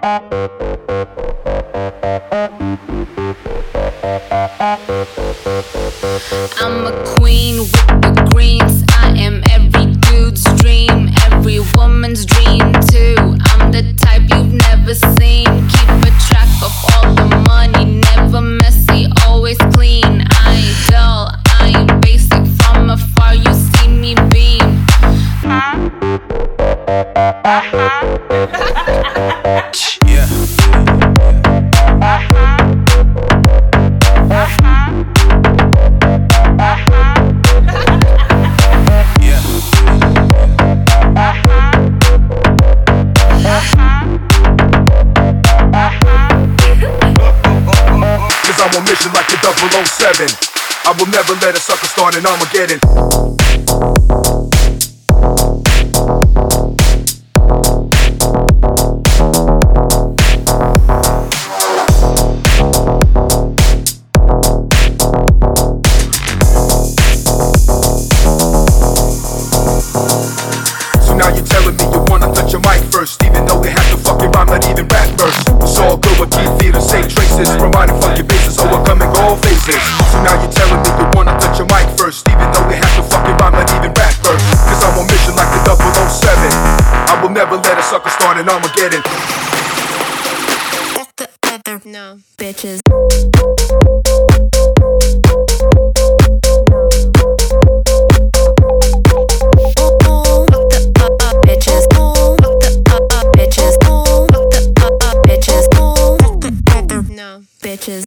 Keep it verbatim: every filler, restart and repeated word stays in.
I'm a queen with the greens. I am every dude's dream, every woman's dream too. I'm the type you've never seen. Keep a track of all the money, never messy, always clean. I ain't dull, I ain't basic. From afar you see me beam. Huh? Uh-huh. Yeah. I'm on mission like the double oh seven. I will never let a sucker start an Armageddon. So now you're telling me you wanna touch your mic first, even though it has to fucking rhyme, not even rap verse. It's all good, but keep feeling same traces, reminding funky bases, so we're coming all faces. So now you're telling me you wanna touch your mic first, even though it has to fucking rhyme, not even rap verse. Cause I'm on mission like the double oh seven. I will never let a sucker start an Armageddon. Fuck the other no bitches.